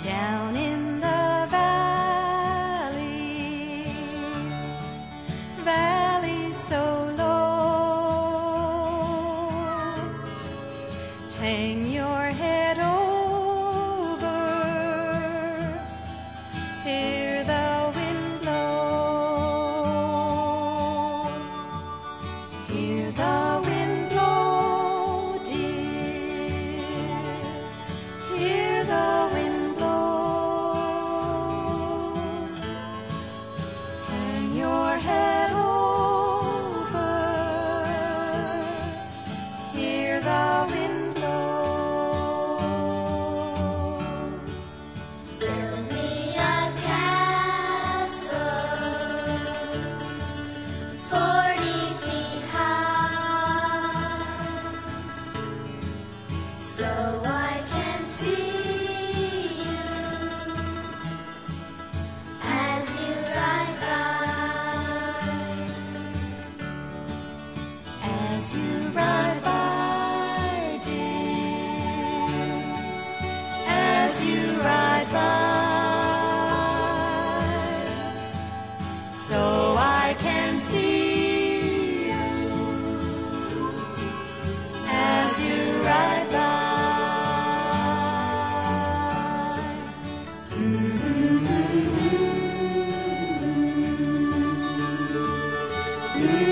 down in the valley, valley so low. Hang your head over, hear the wind blow, hear the wind blow, dear, hear the wind blow. Hang your head over, hear the wind blow. Build me a castle 40 feet high, so I can see you as you ride by. As you ride by, dear, as you ride by, so I can see you as you ride by. Mm-hmm.